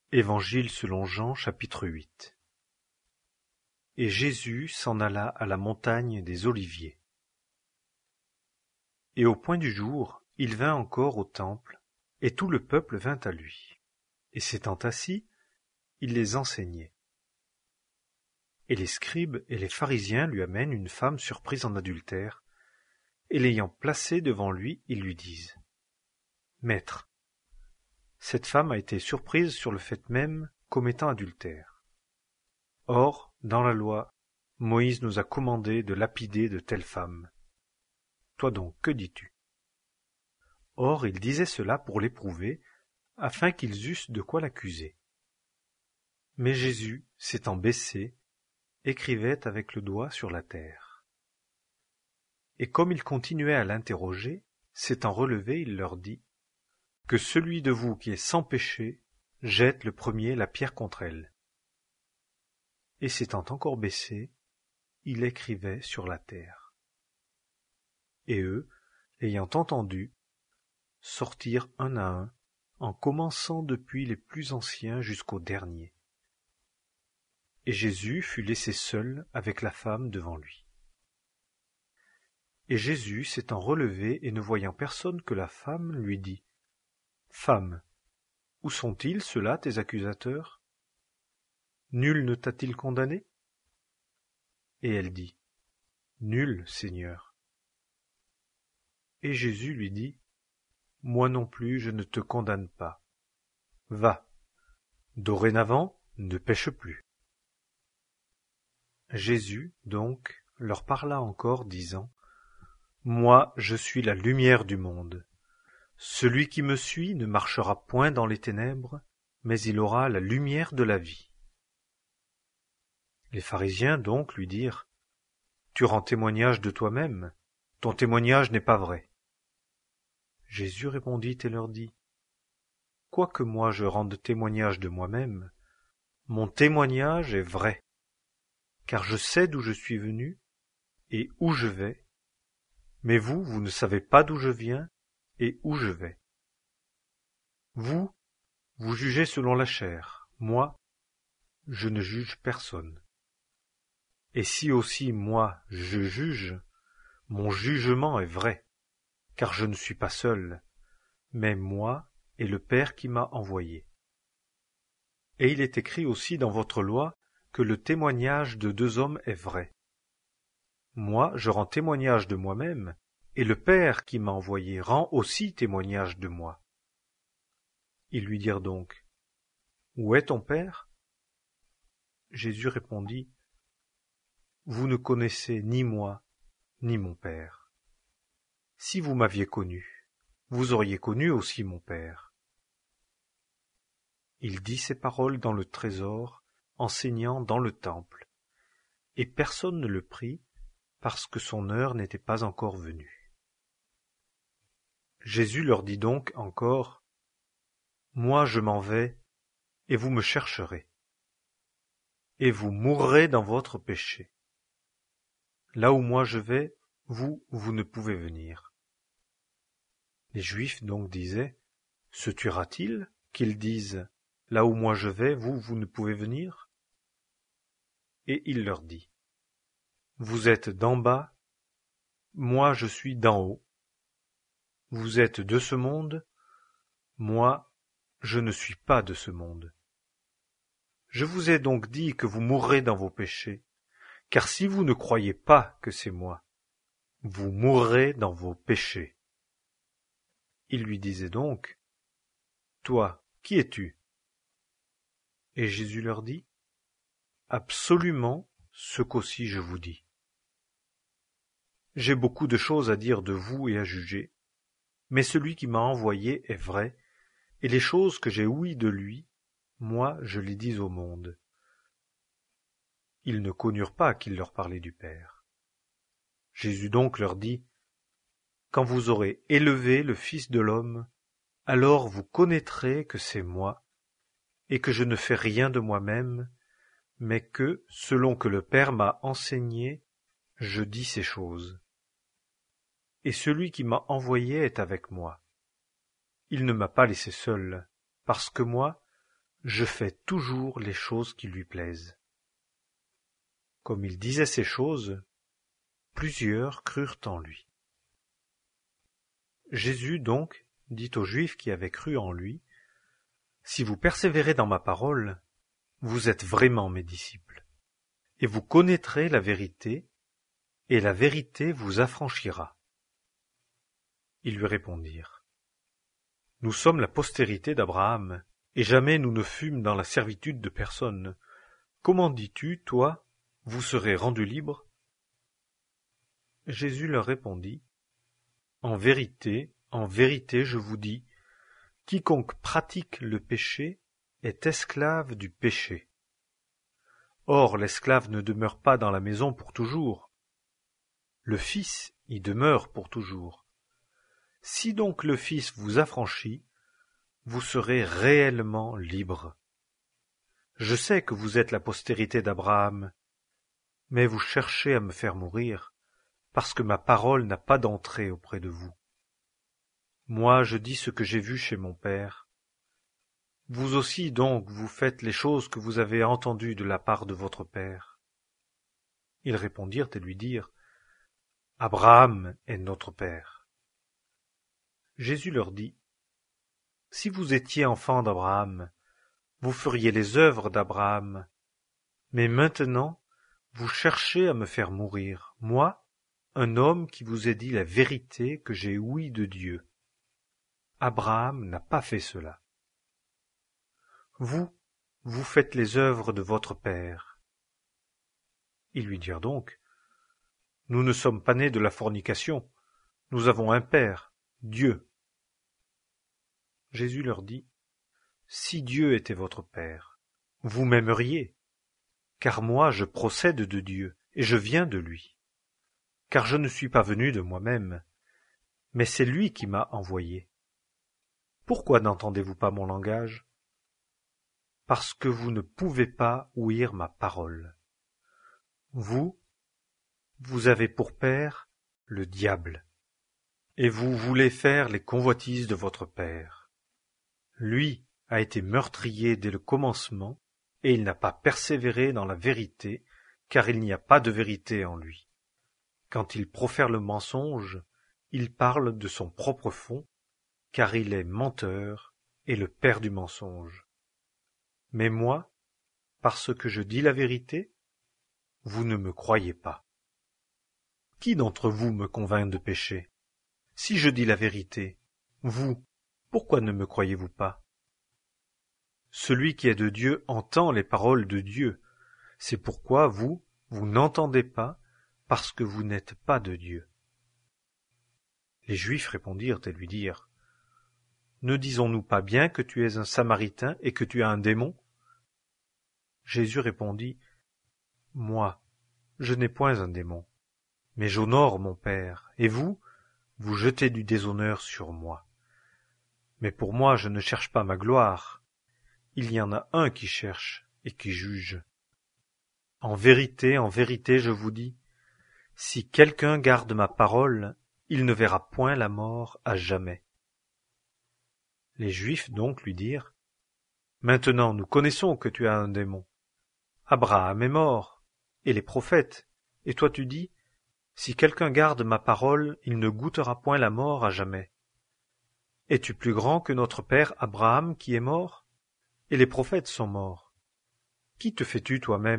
Évangile selon Jean, chapitre 8. Et Jésus s'en alla à la montagne des Oliviers. Et au point du jour, il vint encore au temple, et tout le peuple vint à lui. Et s'étant assis, il les enseignait. Et les scribes et les pharisiens lui amènent une femme surprise en adultère, et l'ayant placée devant lui, ils lui disent : Maître, cette femme a été surprise sur le fait même commettant adultère. Or, dans la loi, Moïse nous a commandé de lapider de telles femmes. Toi donc, que dis-tu ? Or, il disait cela pour l'éprouver, afin qu'ils eussent de quoi l'accuser. Mais Jésus, s'étant baissé, écrivait avec le doigt sur la terre. Et comme il continuait à l'interroger, s'étant relevé, il leur dit : Que celui de vous qui est sans péché jette le premier la pierre contre elle. Et s'étant encore baissé, il écrivait sur la terre. Et eux, l'ayant entendu, sortirent un à un, en commençant depuis les plus anciens jusqu'aux derniers. Et Jésus fut laissé seul avec la femme devant lui. Et Jésus, s'étant relevé et ne voyant personne que la femme, lui dit : Femme, où sont-ils ceux-là, tes accusateurs ? Nul ne t'a-t-il condamné ? Et elle dit : Nul, Seigneur. Et Jésus lui dit : Moi non plus je ne te condamne pas. Va, dorénavant, ne pêche plus. Jésus, donc, leur parla encore, disant : Moi je suis la lumière du monde. Celui qui me suit ne marchera point dans les ténèbres, mais il aura la lumière de la vie. Les pharisiens donc lui dirent : Tu rends témoignage de toi-même, ton témoignage n'est pas vrai. Jésus répondit et leur dit : Quoique moi je rende témoignage de moi-même, mon témoignage est vrai, car je sais d'où je suis venu et où je vais, mais vous, vous ne savez pas d'où je viens et où je vais. Vous, vous jugez selon la chair, moi, je ne juge personne. Et si aussi moi je juge, mon jugement est vrai, car je ne suis pas seul, mais moi et le Père qui m'a envoyé. Et il est écrit aussi dans votre loi que le témoignage de deux hommes est vrai. Moi, je rends témoignage de moi-même, et le Père qui m'a envoyé rend aussi témoignage de moi. Ils lui dirent donc : Où est ton Père ? Jésus répondit : Vous ne connaissez ni moi, ni mon Père. Si vous m'aviez connu, vous auriez connu aussi mon Père. Il dit ces paroles dans le trésor, enseignant dans le temple, et personne ne le prit, parce que son heure n'était pas encore venue. Jésus leur dit donc encore : Moi je m'en vais, et vous me chercherez, et vous mourrez dans votre péché. Là où moi je vais, vous, vous ne pouvez venir. Les Juifs donc disaient : Se tuera-t-il qu'ils disent : Là où moi je vais, vous, vous ne pouvez venir ? Et il leur dit : Vous êtes d'en bas, moi je suis d'en haut. Vous êtes de ce monde, moi je ne suis pas de ce monde. Je vous ai donc dit que vous mourrez dans vos péchés, car si vous ne croyez pas que c'est moi, vous mourrez dans vos péchés. Il lui disait donc : Toi, qui es-tu ? Et Jésus leur dit : Absolument ce qu'aussi je vous dis. J'ai beaucoup de choses à dire de vous et à juger, mais celui qui m'a envoyé est vrai, et les choses que j'ai ouïes de lui, moi je les dis au monde. Ils ne connurent pas qu'il leur parlait du Père. Jésus donc leur dit : Quand vous aurez élevé le Fils de l'homme, alors vous connaîtrez que c'est moi, et que je ne fais rien de moi-même, mais que, selon que le Père m'a enseigné, je dis ces choses. Et celui qui m'a envoyé est avec moi. Il ne m'a pas laissé seul, parce que moi, je fais toujours les choses qui lui plaisent. » Comme il disait ces choses, plusieurs crurent en lui. Jésus donc dit aux Juifs qui avaient cru en lui, « Si vous persévérez dans ma parole, vous êtes vraiment mes disciples, et vous connaîtrez la vérité, et la vérité vous affranchira. » Ils lui répondirent, « Nous sommes la postérité d'Abraham, et jamais nous ne fûmes dans la servitude de personne. Comment dis-tu, toi, vous serez rendus libres? » Jésus leur répondit, « en vérité, je vous dis, quiconque pratique le péché est esclave du péché. Or l'esclave ne demeure pas dans la maison pour toujours. Le Fils y demeure pour toujours. Si donc le Fils vous affranchit, vous serez réellement libres. Je sais que vous êtes la postérité d'Abraham, mais vous cherchez à me faire mourir, parce que ma parole n'a pas d'entrée auprès de vous. Moi, je dis ce que j'ai vu chez mon Père. Vous aussi donc vous faites les choses que vous avez entendues de la part de votre Père. » Ils répondirent et lui dirent, « Abraham est notre Père. » Jésus leur dit, « Si vous étiez enfants d'Abraham, vous feriez les œuvres d'Abraham. Mais maintenant, vous cherchez à me faire mourir, moi, un homme qui vous ai dit la vérité que j'ai ouïe de Dieu. Abraham n'a pas fait cela. Vous, vous faites les œuvres de votre père. » Ils lui dirent donc, « Nous ne sommes pas nés de la fornication, nous avons un Père, Dieu. » Jésus leur dit, « Si Dieu était votre Père, vous m'aimeriez, car moi je procède de Dieu, et je viens de lui. Car je ne suis pas venu de moi-même, mais c'est lui qui m'a envoyé. Pourquoi n'entendez-vous pas mon langage? Parce que vous ne pouvez pas ouïr ma parole. Vous avez pour père le diable, et vous voulez faire les convoitises de votre père. Lui a été meurtrier dès le commencement, et il n'a pas persévéré dans la vérité, car il n'y a pas de vérité en lui. Quand il profère le mensonge, il parle de son propre fond, car il est menteur et le père du mensonge. Mais moi, parce que je dis la vérité, vous ne me croyez pas. Qui d'entre vous me convainc de péché? Si je dis la vérité, vous, pourquoi ne me croyez-vous pas? Celui qui est de Dieu entend les paroles de Dieu. C'est pourquoi vous n'entendez pas, parce que vous n'êtes pas de Dieu. » Les Juifs répondirent et lui dirent, « Ne disons-nous pas bien que tu es un Samaritain et que tu as un démon? » Jésus répondit, « Moi, je n'ai point un démon, mais j'honore mon Père, et vous jetez du déshonneur sur moi. Mais pour moi, je ne cherche pas ma gloire. Il y en a un qui cherche et qui juge. En vérité, je vous dis, si quelqu'un garde ma parole, il ne verra point la mort à jamais. » Les Juifs donc lui dirent, « Maintenant nous connaissons que tu as un démon. Abraham est mort, et les prophètes, et toi tu dis, si quelqu'un garde ma parole, il ne goûtera point la mort à jamais. Es-tu plus grand que notre père Abraham qui est mort? Et les prophètes sont morts. Qui te fais-tu toi-même? »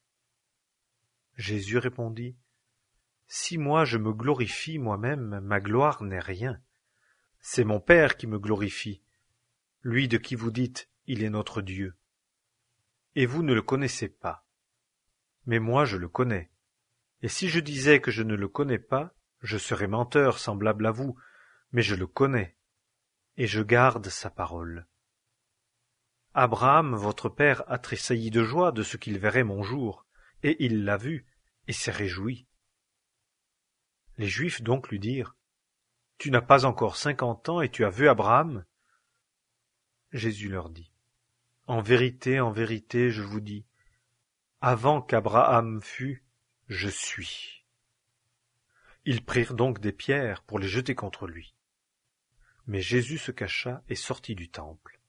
Jésus répondit, « Si moi je me glorifie moi-même, ma gloire n'est rien. C'est mon Père qui me glorifie, lui de qui vous dites, il est notre Dieu. Et vous ne le connaissez pas. Mais moi je le connais. Et si je disais que je ne le connais pas, je serais menteur semblable à vous, mais je le connais, et je garde sa parole. Abraham, votre père, a tressailli de joie de ce qu'il verrait mon jour, et il l'a vu, et s'est réjoui. » Les Juifs donc lui dirent, « Tu n'as pas encore 50 ans et tu as vu Abraham? » Jésus leur dit, « En vérité, je vous dis, avant qu'Abraham fût, je suis. » Ils prirent donc des pierres pour les jeter contre lui. Mais Jésus se cacha et sortit du temple.